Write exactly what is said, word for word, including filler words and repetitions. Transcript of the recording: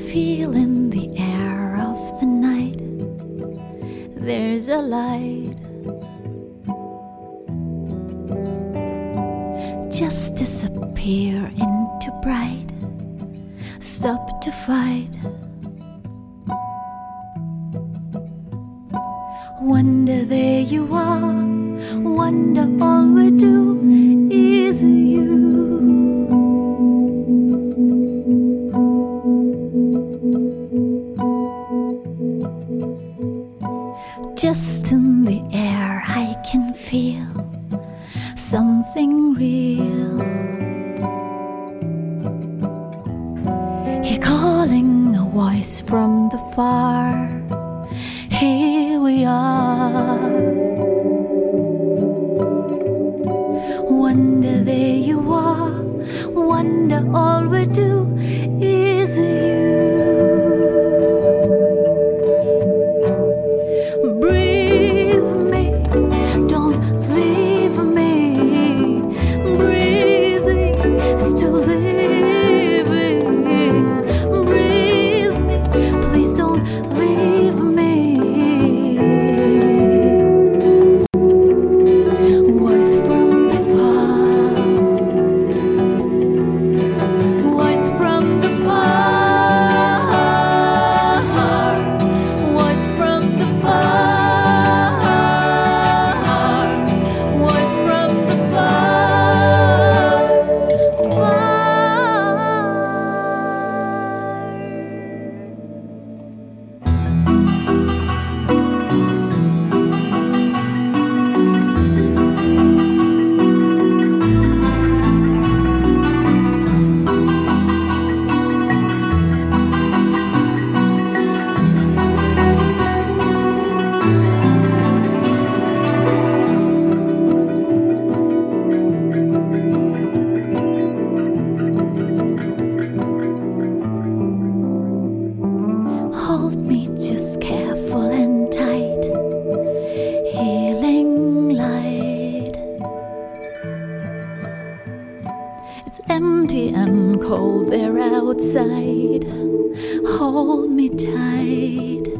feel in the air of the night there's a light. Just disappear into bright. Stop to fight. Wonder there you are. Wonder all we do is you. Just in the air I can feel something real. You're calling a voice from the far. Here we are. Wonder there you are. Wonder all we do is you. Breathe me, don't leave me. Breathing, still living. Breathe me, please don't leave me. Voice from the far. Voice from the far. Voice from the far. Voice from the far. Far. Hold me just careful and tight. Healing light. It's empty and cold there outside. Hold me tight.